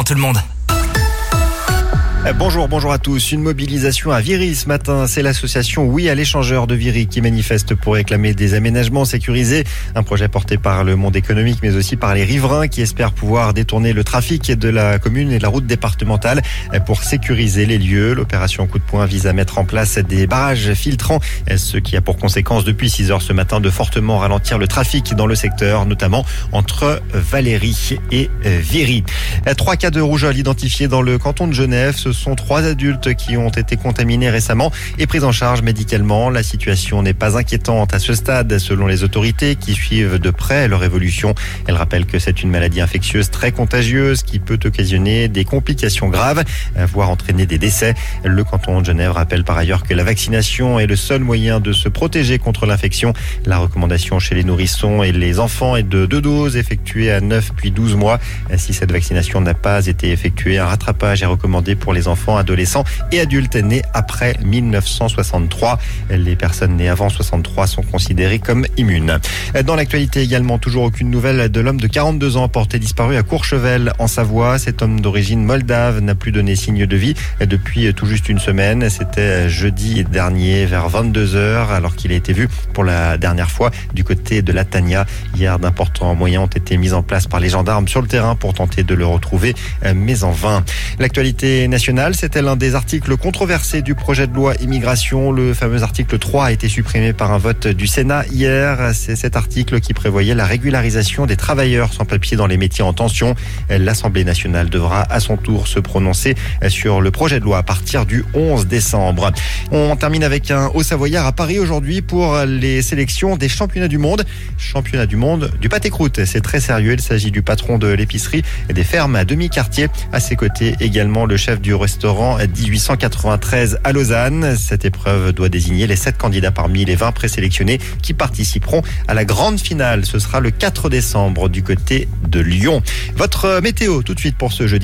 tout le monde. Bonjour à tous. Une mobilisation à Viry ce matin. C'est l'association Oui à l'échangeur de Viry qui manifeste pour réclamer des aménagements sécurisés. Un projet porté par le monde économique mais aussi par les riverains qui espèrent pouvoir détourner le trafic de la commune et de la route départementale pour sécuriser les lieux. L'opération Coup de poing vise à mettre en place des barrages filtrants, ce qui a pour conséquence depuis 6 heures ce matin de fortement ralentir le trafic dans le secteur, notamment entre Valéry et Viry. 3 cas de rougeole identifiés dans le canton de Genève. Ce sont 3 adultes qui ont été contaminés récemment et pris en charge médicalement. La situation n'est pas inquiétante à ce stade, selon les autorités qui suivent de près leur évolution. Elles rappellent que c'est une maladie infectieuse très contagieuse qui peut occasionner des complications graves, voire entraîner des décès. Le canton de Genève rappelle par ailleurs que la vaccination est le seul moyen de se protéger contre l'infection. La recommandation chez les nourrissons et les enfants est de 2 doses effectuées à 9 puis 12 mois. Si cette vaccination n'a pas été effectuée, un rattrapage est recommandé pour les enfants, adolescents et adultes nés après 1963. Les personnes nées avant 63 sont considérées comme immunes. Dans l'actualité également, toujours aucune nouvelle de l'homme de 42 ans porté disparu à Courchevel en Savoie. Cet homme d'origine moldave n'a plus donné signe de vie depuis tout juste une semaine. C'était jeudi dernier vers 22h alors qu'il a été vu pour la dernière fois du côté de la Tania. Hier, d'importants moyens ont été mis en place par les gendarmes sur le terrain pour tenter de le retrouver, mais en vain. L'actualité nationale, c'était l'un des articles controversés du projet de loi immigration. Le fameux article 3 a été supprimé par un vote du Sénat hier. C'est cet article qui prévoyait la régularisation des travailleurs sans papier dans les métiers en tension. L'Assemblée nationale devra à son tour se prononcer sur le projet de loi à partir du 11 décembre. On termine avec un Haut-Savoyard à Paris aujourd'hui pour les sélections des championnats du monde. Championnat du monde du pâté-croûte. C'est très sérieux. Il s'agit du patron de l'épicerie et des fermes à demi-quartier. À ses côtés également le chef du restaurant 1893 à Lausanne. Cette épreuve doit désigner les 7 candidats parmi les 20 présélectionnés qui participeront à la grande finale. Ce sera le 4 décembre du côté de Lyon. Votre météo tout de suite pour ce jeudi.